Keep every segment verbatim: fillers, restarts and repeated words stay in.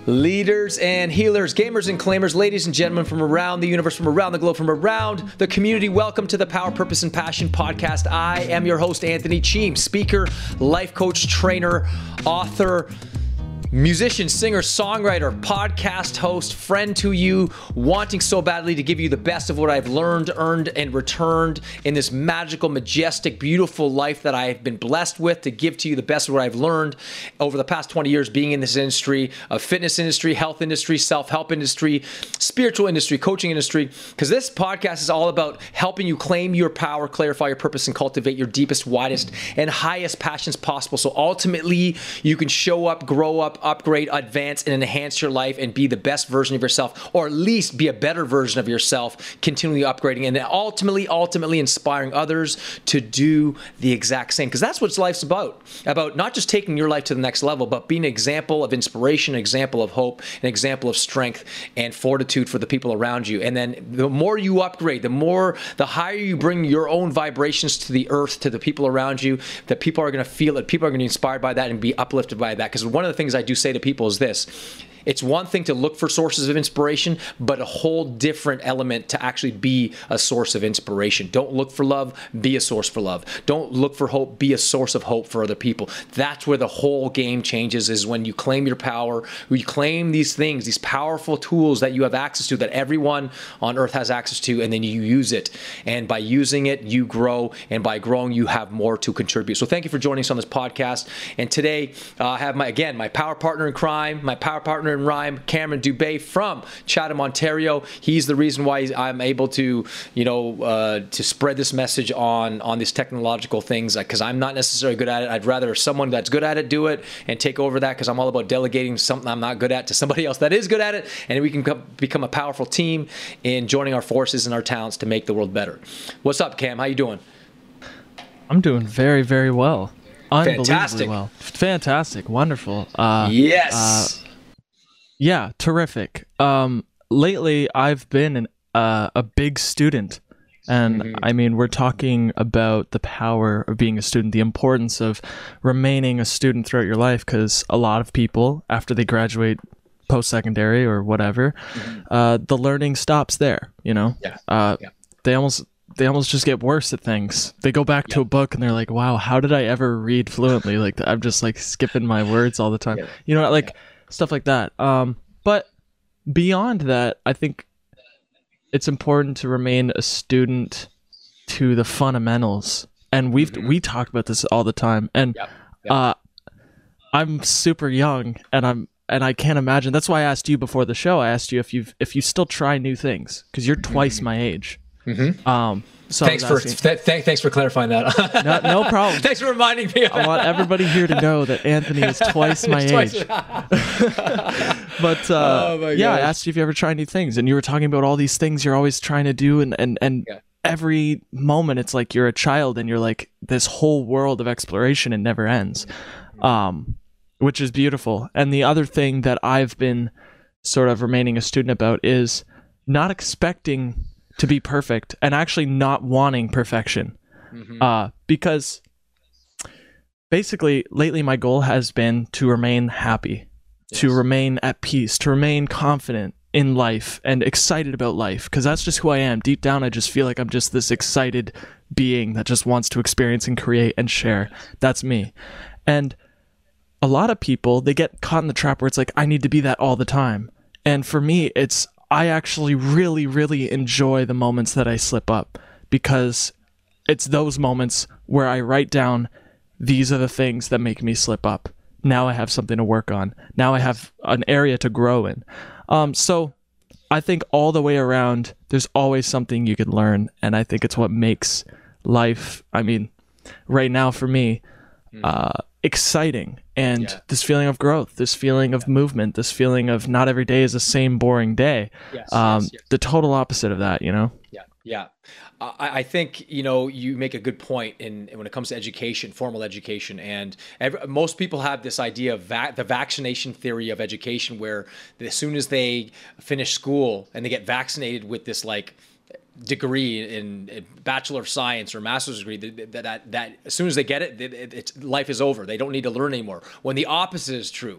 Leaders and healers, gamers and claimers, ladies and gentlemen from around the universe, from around the globe, from around the community, welcome to the Power, Purpose, and Passion podcast. I am your host, Anthony Cheem, speaker, life coach, trainer, author, musician, singer, songwriter, podcast host, friend to you, wanting so badly to give you the best of what I've learned, earned, and returned in this magical, majestic, beautiful life that I have been blessed with, to give to you the best of what I've learned over the past twenty years being in this industry, a fitness industry, health industry, self-help industry, spiritual industry, coaching industry, because this podcast is all about helping you claim your power, clarify your purpose, and cultivate your deepest, widest, and highest passions possible. So ultimately, you can show up, grow up, upgrade, advance, and enhance your life and be the best version of yourself, or at least be a better version of yourself, continually upgrading and ultimately, ultimately inspiring others to do the exact same. Because that's what life's about. About not just taking your life to the next level, but being an example of inspiration, an example of hope, an example of strength and fortitude for the people around you. And then the more you upgrade, the more, the higher you bring your own vibrations to the earth, to the people around you, that people are going to feel it. People are going to be inspired by that and be uplifted by that. Because one of the things I do say to people is this: it's one thing to look for sources of inspiration, but a whole different element to actually be a source of inspiration. Don't look for love, be a source for love. Don't look for hope, be a source of hope for other people. That's where the whole game changes, is when you claim your power, when you claim these things, these powerful tools that you have access to, that everyone on earth has access to, and then you use it. And by using it, you grow, and by growing, you have more to contribute. So thank you for joining us on this podcast. And today, uh, I have my, again, my power partner in crime, my power partner in rhyme, Cameron Dubé from Chatham, Ontario. He's the reason why I'm able to, you know, uh, to spread this message on on these technological things, because I'm not necessarily good at it. I'd rather someone that's good at it do it and take over that, because I'm all about delegating something I'm not good at to somebody else that is good at it, and we can co- become a powerful team in joining our forces and our talents to make the world better. What's up, Cam? How you doing? I'm doing very, very well. Unbelievably Fantastic. well. Fantastic. Wonderful. Uh, yes. Uh, Yeah, terrific. Um, lately, I've been an, uh, a big student. And Mm-hmm. I mean, we're talking about the power of being a student, the importance of remaining a student throughout your life, because a lot of people, after they graduate post-secondary or whatever, Mm-hmm. uh, the learning stops there, you know? Yeah. Uh, Yeah. They almost... They almost just get worse at things. They go back to a book and they're like, wow, how did I ever read fluently? Like, I'm just like skipping my words all the time. Yeah. You know, like Yeah. stuff like that. Um, but beyond that, I think it's important to remain a student to the fundamentals. And we've, Mhm. we talk about this all the time. And Yep. Yep. uh, I'm super young and I'm, and I can't imagine. That's why I asked you before the show. I asked you if you've, if you still try new things, because you're twice my age. Mm-hmm. Um, so I Thanks was for asking- th- th- thanks for clarifying that. No, no problem. Thanks for reminding me of I that. want everybody here to know that Anthony is twice my It's twice- age. But uh, Oh my yeah, I gosh. asked you if you ever tried new things, and you were talking about all these things you're always trying to do, and and and Yeah. every moment it's like you're a child, and you're like this whole world of exploration, and never ends, um, which is beautiful. And the other thing that I've been sort of remaining a student about is not expecting to be perfect, and actually not wanting perfection. Mhm. Uh, because basically lately my goal has been to remain happy, to Yes. remain at peace, to remain confident in life and excited about life, because that's just who I am. Deep down, I just feel like I'm just this excited being that just wants to experience and create and share. That's me. And a lot of people, they get caught in the trap where it's like, I need to be that all the time. And for me, it's, I actually really, really enjoy the moments that I slip up, because it's those moments where I write down, these are the things that make me slip up. Now I have something to work on. Now I have an area to grow in. Um, so I think all the way around, there's always something you can learn. And I think it's what makes life, I mean, right now for me, uh, exciting. And Yeah. this feeling of growth, this feeling of movement, this feeling of not every day is the same boring day. Yes, Um, yes, yes. The total opposite of that, you know? Yeah, yeah. I, I think, you know, you make a good point in when it comes to education, formal education, and every, most people have this idea of va- the vaccination theory of education, where as soon as they finish school and they get vaccinated with this like degree in, in Bachelor of Science or Master's degree, that, that that as soon as they get it, it, it's life is over. They don't need to learn anymore. When the opposite is true,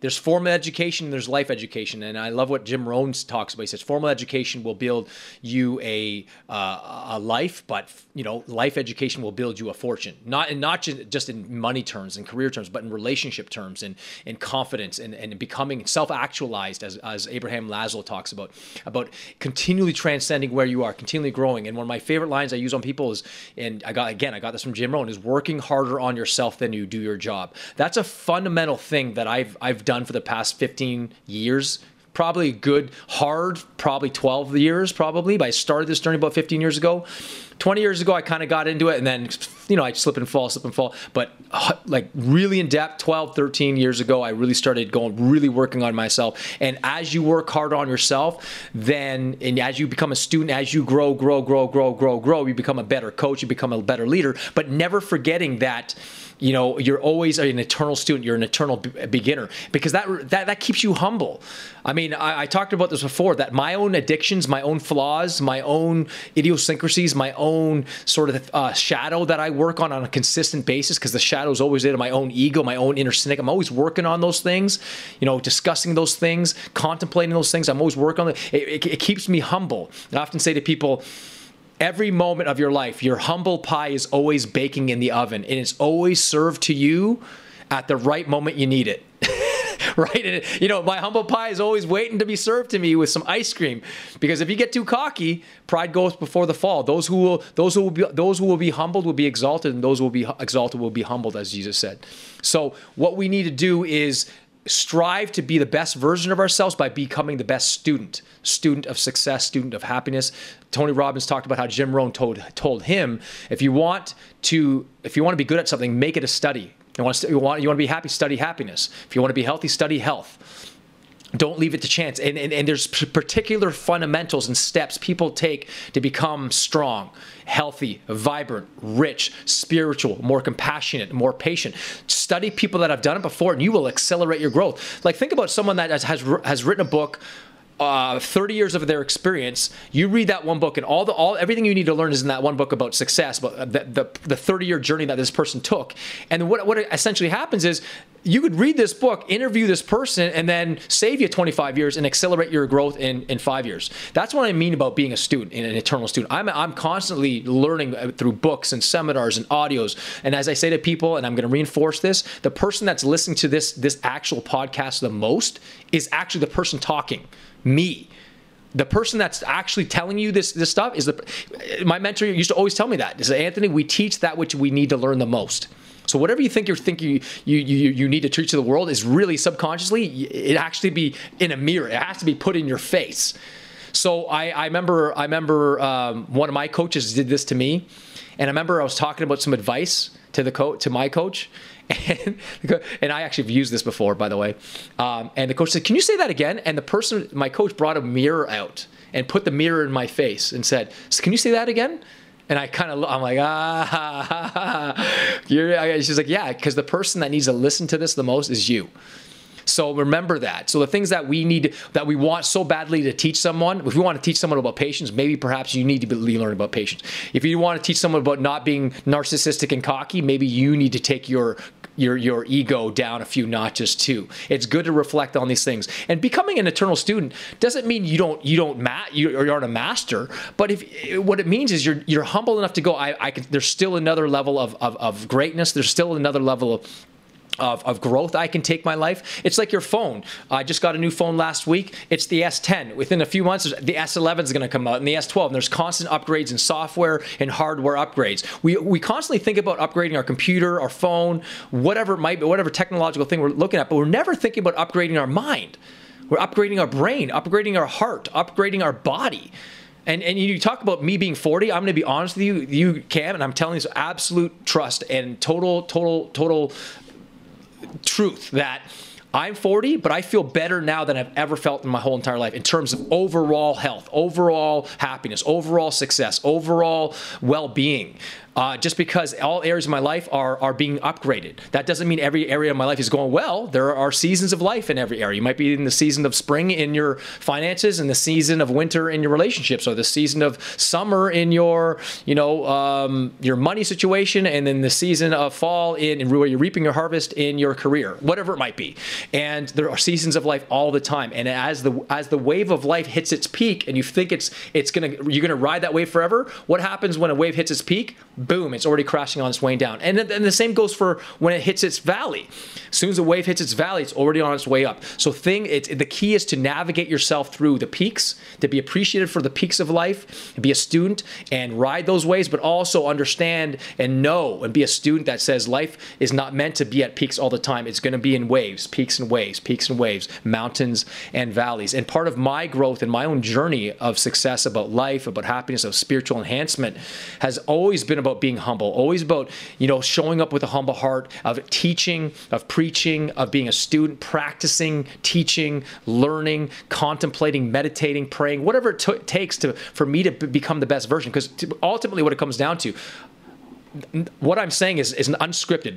There's formal education, there's life education, and I love what Jim Rohn talks about. He says formal education will build you a uh, a life, but you know, life education will build you a fortune. Not and not just in money terms and career terms, but in relationship terms and in confidence and, and becoming self-actualized, as as Abraham Maslow talks about, about continually transcending where you are, continually growing. And one of my favorite lines I use on people is, and I got again, I got this from Jim Rohn, is working harder on yourself than you do your job. That's a fundamental thing that I've I've done for the past fifteen years, probably good, hard, probably twelve years, probably. But I started this journey about fifteen years ago. twenty years ago, I kind of got into it, and then, you know, I slip and fall, slip and fall. But uh, like really in depth, twelve, thirteen years ago, I really started going, really working on myself. And as you work hard on yourself, then, and as you become a student, as you grow, grow, grow, grow, grow, grow, you become a better coach, you become a better leader, but never forgetting that, you know, you're always an eternal student. You're an eternal b- beginner, because that that that keeps you humble. I mean, I, I talked about this before, that my own addictions, my own flaws, my own idiosyncrasies, my own sort of uh, shadow that I work on on a consistent basis, because the shadow is always there, my own ego, my own inner cynic. I'm always working on those things, you know, discussing those things, contemplating those things. I'm always working on it. It, it, it keeps me humble. I often say to people, every moment of your life, your humble pie is always baking in the oven, and it's always served to you at the right moment you need it. Right? And, you know, my humble pie is always waiting to be served to me with some ice cream, because if you get too cocky, pride goes before the fall. Those who will, those who will be, those who will be humbled will be exalted, and those who will be exalted will be humbled, as Jesus said. So what we need to do is strive to be the best version of ourselves by becoming the best student, student of success, student of happiness. Tony Robbins talked about how Jim Rohn told told him, if you want to, if you want to be good at something, make it a study. You want to, you want, you want to be happy, study happiness. If you want to be healthy, study health. Don't leave it to chance. And, and, and there's particular fundamentals and steps people take to become strong, healthy, vibrant, rich, spiritual, more compassionate, more patient. Study people that have done it before, and you will accelerate your growth. Like, think about someone that has has, has written a book, Uh, thirty years of their experience. You read that one book, and all the all everything you need to learn is in that one book about success, about the the, the thirty year journey that this person took. And what what essentially happens is, you could read this book, interview this person, and then save you twenty-five years and accelerate your growth in, in five years. That's what I mean about being a student, an eternal student. I'm I'm constantly learning through books and seminars and audios. And as I say to people, and I'm going to reinforce this, the person that's listening to this this actual podcast the most is actually the person talking. Me. The person that's actually telling you this this stuff is the, my mentor used to always tell me that. He said, Anthony, we teach that which we need to learn the most. So whatever you think you think you you you you need to teach to the world is really subconsciously, it actually be in a mirror. It has to be put in your face. So I, I remember I remember um, one of my coaches did this to me, and I remember I was talking about some advice to the coach to my coach. And, and I actually have used this before, by the way. Um, and the coach said, "Can you say that again?" And the person, my coach, brought a mirror out and put the mirror in my face and said, "Can you say that again?" And I kind of, I'm like, ah, ha, ha, ha. You're, she's like, yeah, because the person that needs to listen to this the most is you. So remember that. So the things that we need, that we want so badly to teach someone, if we want to teach someone about patience, maybe perhaps you need to be, learn about patience. If you want to teach someone about not being narcissistic and cocky, maybe you need to take your your your ego down a few notches too. It's good to reflect on these things. And becoming an eternal student doesn't mean you don't you don't ma- you aren't a master, but if what it means is you're you're humble enough to go, I, I can, there's still another level of, of of greatness. There's still another level of Of, of growth I can take my life. It's like your phone. I just got a new phone last week. It's the S ten. Within a few months, the S eleven is going to come out, and the S twelve. And there's constant upgrades in software and hardware upgrades. We we constantly think about upgrading our computer, our phone, whatever it might be, whatever technological thing we're looking at, but we're never thinking about upgrading our mind. We're upgrading our brain, upgrading our heart, upgrading our body. And and you talk about me being forty, I'm going to be honest with you, you Cam, and I'm telling you this absolute trust and total, total, total truth that I'm forty, but I feel better now than I've ever felt in my whole entire life in terms of overall health, overall happiness, overall success, overall well-being. Uh, just because all areas of my life are are being upgraded. That doesn't mean every area of my life is going well. There are seasons of life in every area. You might be in the season of spring in your finances, and the season of winter in your relationships, or the season of summer in your, you know, um, your money situation, and then the season of fall in, in where you're reaping your harvest in your career, whatever it might be. And there are seasons of life all the time. And as the as the wave of life hits its peak, and you think it's it's gonna you're gonna ride that wave forever, what happens when a wave hits its peak? Boom, it's already crashing on its way down. And then the same goes for when it hits its valley. As soon as the wave hits its valley, it's already on its way up. So thing, it's, the key is to navigate yourself through the peaks, to be appreciated for the peaks of life, be a student and ride those waves, but also understand and know and be a student that says life is not meant to be at peaks all the time. It's going to be in waves, peaks and waves, peaks and waves, mountains and valleys. And part of my growth and my own journey of success about life, about happiness, of spiritual enhancement has always been about being humble, always about, you know, showing up with a humble heart, of teaching, of preaching, of being a student, practicing, teaching, learning, contemplating, meditating, praying, whatever it t- takes to for me to b- become the best version. Because ultimately what it comes down to, what I'm saying is, is unscripted.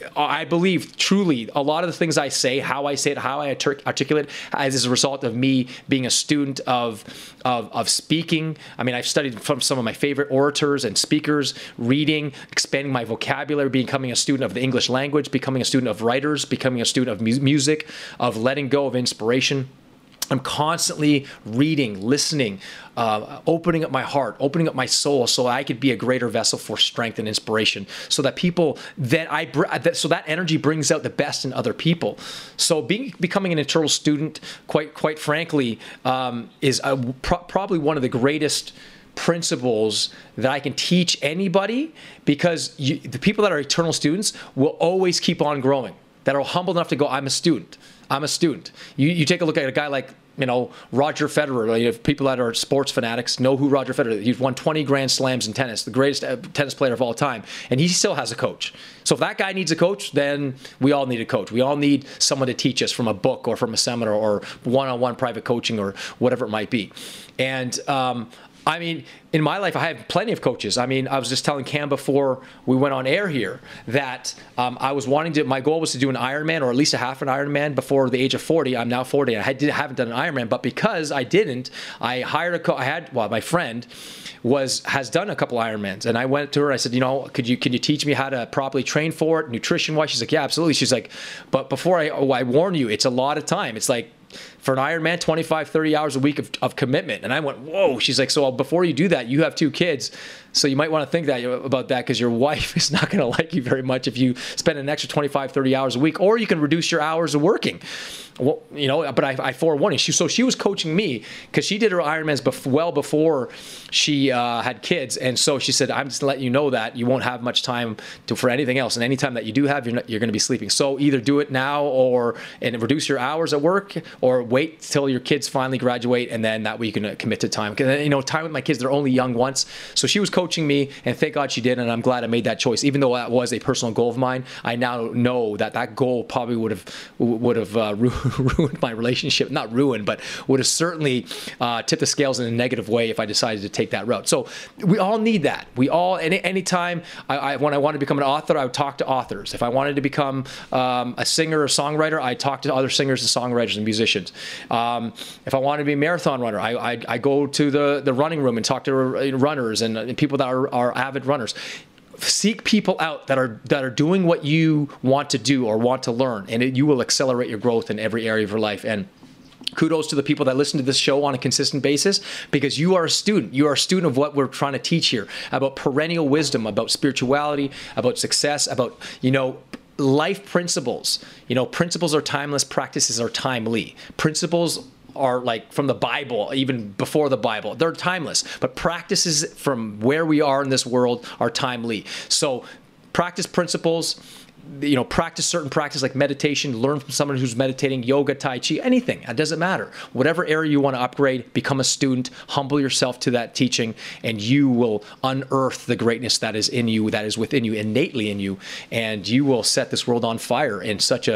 I believe truly a lot of the things I say, how I say it, how I articulate, as a result of me being a student of, of, of speaking. I mean, I've studied from some of my favorite orators and speakers, reading, expanding my vocabulary, becoming a student of the English language, becoming a student of writers, becoming a student of mu- music, of letting go of inspiration. I'm constantly reading, listening, uh, opening up my heart, opening up my soul, so I could be a greater vessel for strength and inspiration. So that people that I that so that energy brings out the best in other people. So being becoming an eternal student, quite quite frankly, um, is a, pro- probably one of the greatest principles that I can teach anybody, because you, the people that are eternal students will always keep on growing. That are humble enough to go, I'm a student. I'm a student. You you take a look at a guy like, you know, Roger Federer. You have people that are sports fanatics know who Roger Federer is. He's won twenty Grand Slams in tennis, the greatest tennis player of all time, and he still has a coach. So if that guy needs a coach, then we all need a coach. We all need someone to teach us from a book or from a seminar or one-on-one private coaching or whatever it might be. And um, I mean, in my life, I have plenty of coaches. I mean, I was just telling Cam before we went on air here that um, I was wanting to, my goal was to do an Ironman, or at least a half an Ironman before the age of forty. I'm now forty. I had, haven't done an Ironman, but because I didn't, I hired a coach. I had, well, my friend was, has done a couple Ironmans, and I went to her and I said, you know, could you, could you teach me how to properly train for it, nutrition-wise? She's like, yeah, absolutely. She's like, but before I, oh, I warn you, it's a lot of time. It's like, for an Ironman, twenty-five, thirty hours a week of, of commitment. And I went, whoa. She's like, so before you do that, you have two kids. So you might want to think that about that, because your wife is not going to like you very much if you spend an extra twenty-five, thirty hours a week, or you can reduce your hours of working. Well, you know, but I, I forewarned you. She, so she was coaching me because she did her Ironmans bef- well before she uh, had kids. And so she said, I'm just letting you know that you won't have much time to, for anything else. And any time that you do have, you're, not, you're going to be sleeping. So either do it now or and reduce your hours at work, or wait till your kids finally graduate, and then that way you can commit to time. Because, you know, time with my kids, they're only young once. So she was coaching me, and thank God she did. And I'm glad I made that choice. Even though that was a personal goal of mine, I now know that that goal probably would have, would have uh, ruined my relationship. Not ruined, but would have certainly uh, tipped the scales in a negative way if I decided to take that route. So we all need that. We all, any anytime I, I when I wanted to become an author, I would talk to authors. If I wanted to become um, a singer or songwriter, I talk to other singers and songwriters and musicians. Um, if I wanted to be a marathon runner, I, I, I go to the, the running room and talk to runners and, and people that are, are avid runners. Seek people out that are that are doing what you want to do or want to learn, and it, you will accelerate your growth in every area of your life. And kudos to the people that listen to this show on a consistent basis, because you are a student. You are a student of what we're trying to teach here about perennial wisdom, about spirituality, about success, about, you know, life principles. You know, principles are timeless, practices are timely. Principles are like from the Bible, even before the Bible. They're timeless, but practices from where we are in this world are timely. So practice principles, you know, practice certain practice like meditation, learn from someone who's meditating, yoga, Tai Chi, anything. It doesn't matter. Whatever area you want to upgrade, become a student, humble yourself to that teaching, and you will unearth the greatness that is in you, that is within you, innately in you, and you will set this world on fire in such a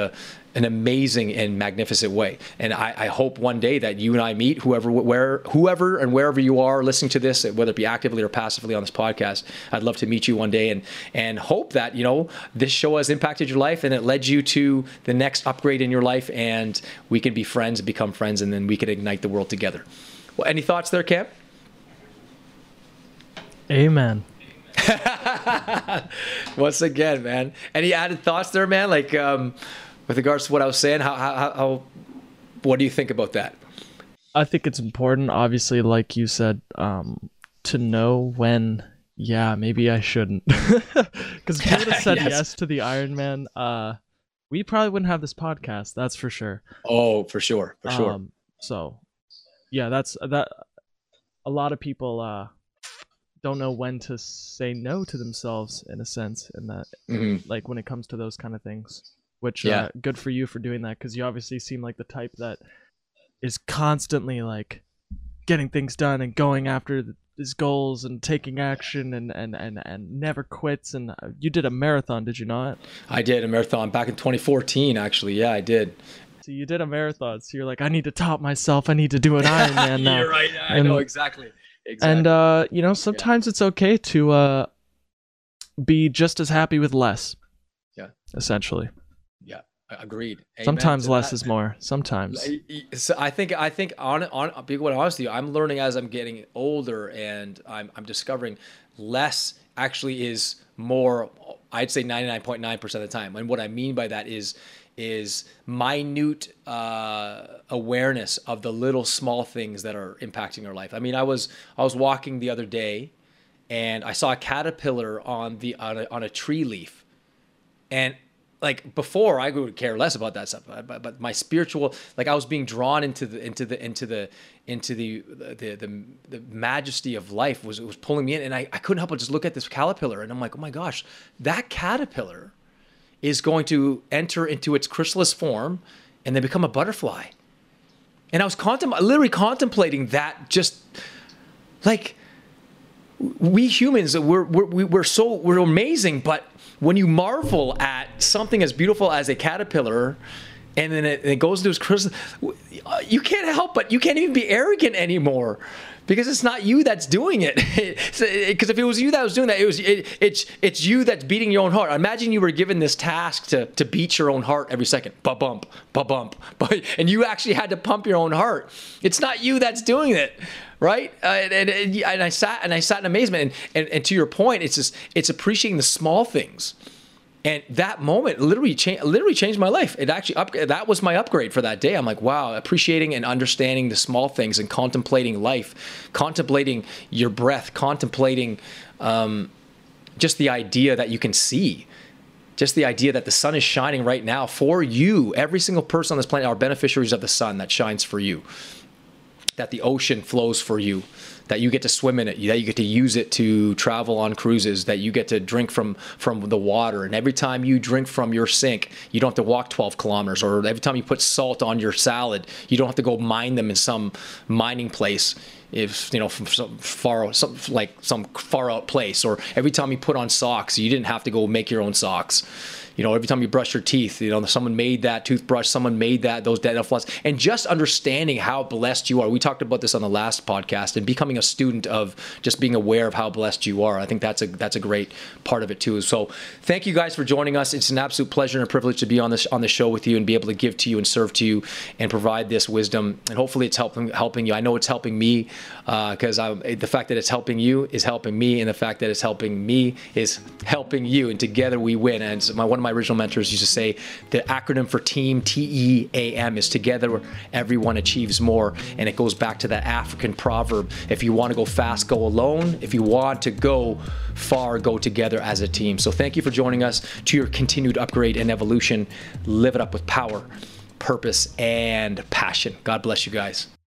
an amazing and magnificent way. And I, I hope one day that you and I meet, whoever, where, whoever and wherever you are listening to this, whether it be actively or passively on this podcast. I'd love to meet you one day, and and hope that, you know, this show has impacted your life and it led you to the next upgrade in your life, and we can be friends and become friends, and then we can ignite the world together. Well, any thoughts there, Cam? Amen. Once again, man. Any added thoughts there, man? Like, um, with regards to what I was saying, how, how, how, what do you think about that? I think it's important, obviously, like you said, um, to know when, yeah, maybe I shouldn't. Because if you would have said yes. yes to the Ironman, uh, we probably wouldn't have this podcast, that's for sure. Oh, for sure, for sure. Um, so, yeah, that's, that, a lot of people, uh, don't know when to say no to themselves, in a sense, in that, mm-hmm. like, when it comes to those kind of things. Which, yeah. uh, good for you for doing that, because you obviously seem like the type that is constantly, like, getting things done and going after his goals and taking action and, and, and, and never quits. And you did a marathon, did you not? I did a marathon back in twenty fourteen, actually. Yeah, I did. So you did a marathon, so you're like, I need to top myself. I need to do an Ironman now. You're right. I and, know, exactly. exactly. And, uh, you know, sometimes yeah. it's okay to uh, be just as happy with less. Yeah. Essentially. Yeah, agreed. Amen Sometimes less that. is more. Sometimes. So I think I think on on being quite honest with you, I'm learning as I'm getting older, and I'm I'm discovering less actually is more. I'd say ninety-nine point nine percent of the time. And what I mean by that is is minute uh, awareness of the little small things that are impacting our life. I mean, I was I was walking the other day, and I saw a caterpillar on the on a, on a tree leaf, and like before, I would care less about that stuff, but, but my spiritual, like I was being drawn into the into the into the into the the the, the majesty of life was was pulling me in, and I, I couldn't help but just look at this caterpillar, and I'm like, oh my gosh, that caterpillar is going to enter into its chrysalis form and then become a butterfly. And I was contem- literally contemplating that, just like we humans, we're we're we're so we're amazing, but when you marvel at something as beautiful as a caterpillar, and then it, it goes into its chrysalis, you can't help but, you can't even be arrogant anymore, because it's not you that's doing it. Because if it was you that was doing that, it was it, it's it's you that's beating your own heart. Imagine you were given this task to to beat your own heart every second, ba bump, ba bump, and you actually had to pump your own heart. It's not you that's doing it. Right, uh, and, and and I sat and I sat in amazement, and, and and to your point, it's just it's appreciating the small things, and that moment literally changed literally changed my life. It actually up, that was my upgrade for that day. I'm like, wow, appreciating and understanding the small things and contemplating life, contemplating your breath, contemplating um, just the idea that you can see. Just the idea that the sun is shining right now for you. Every single person on this planet are beneficiaries of the sun that shines for you. That the ocean flows for you, that you get to swim in it, that you get to use it to travel on cruises, that you get to drink from from the water. And every time you drink from your sink, you don't have to walk twelve kilometers. Or every time you put salt on your salad, you don't have to go mine them in some mining place, if you know, from some far, some, like some far out place. Or every time you put on socks, you didn't have to go make your own socks. You know, every time you brush your teeth, you know, someone made that toothbrush, someone made that, those dental floss, and just understanding how blessed you are. We talked about this on the last podcast, and becoming a student of just being aware of how blessed you are. I think that's a that's a great part of it too. So thank you guys for joining us. It's an absolute pleasure and a privilege to be on this on the show with you and be able to give to you and serve to you and provide this wisdom. And hopefully it's helping helping you. I know it's helping me because uh, the fact that it's helping you is helping me, and the fact that it's helping me is helping you, and together we win. And my one of my original mentors used to say the acronym for team, T E A M, is together everyone achieves more. And it goes back to that African proverb: if you want to go fast, go alone. If you want to go far, go together as a team. So thank you for joining us. To your continued upgrade and evolution, live it up with power, purpose, and passion. God bless you guys.